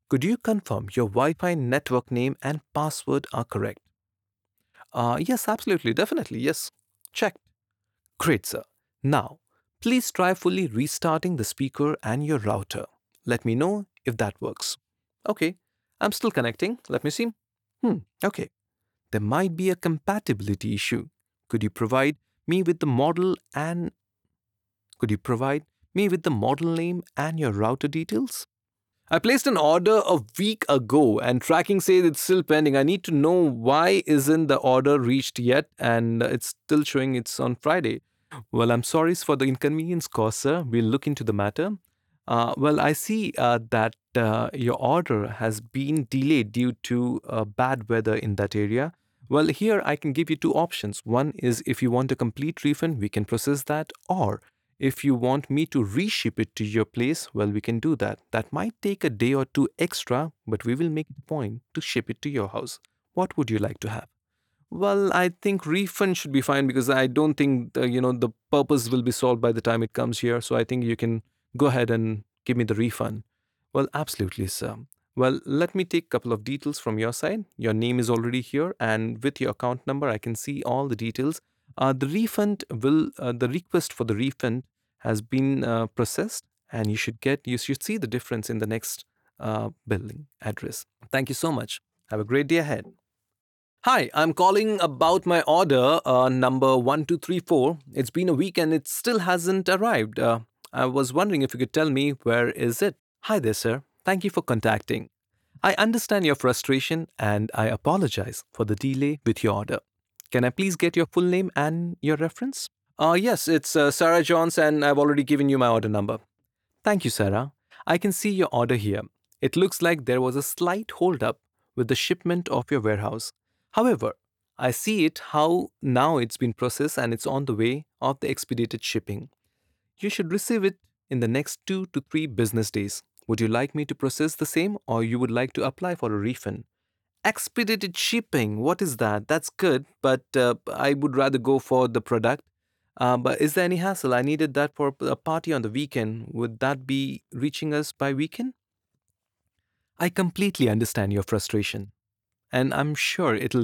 Could you confirm your Wi Fi network name and password are correct? Yes, absolutely, definitely, yes. Check. Great, sir. Now, please try fully restarting the speaker and your router. Let me know if that works. Okay, I'm still connecting. Let me see. Okay. There might be a compatibility issue. Could you provide me with the model and could you provide me with the model name and your router details? I placed an order a week ago and tracking says it's still pending. I need to know why isn't the order reached yet and it's still showing it's on Friday. Well, I'm sorry for the inconvenience caused, sir. We'll look into the matter. Well, I see that your order has been delayed due to bad weather in that area. Well, here I can give you two options. One is if you want a complete refund, we can process that, or if you want me to reship it to your place, well, we can do that. That might take a day or two extra, but we will make it a point to ship it to your house. What would you like to have? Well, I think refund should be fine because I don't think the purpose will be solved by the time it comes here. So I think you can go ahead and give me the refund. Well, absolutely, sir. Well, let me take a couple of details from your side. Your name is already here, and with your account number, I can see all the details. The request for the refund has been processed, and you should see the difference in the next billing address. Thank you so much. Have a great day ahead. Hi, I'm calling about my order number 1234. It's been a week and it still hasn't arrived. I was wondering if you could tell me where is it? Hi there, sir. Thank you for contacting. I understand your frustration and I apologize for the delay with your order. Can I please get your full name and your reference? Yes, it's Sarah Johns and I've already given you my order number. Thank you, Sarah. I can see your order here. It looks like there was a slight holdup with the shipment of your warehouse. However, I see it how now it's been processed and it's on the way of the expedited shipping. You should receive it in the next 2 to 3 business days. Would you like me to process the same or you would like to apply for a refund? Expedited shipping, what is that? That's good, but I would rather go for the product. But is there any hassle? I needed that for a party on the weekend. Would that be reaching us by weekend? I completely understand your frustration, and I'm sure it'll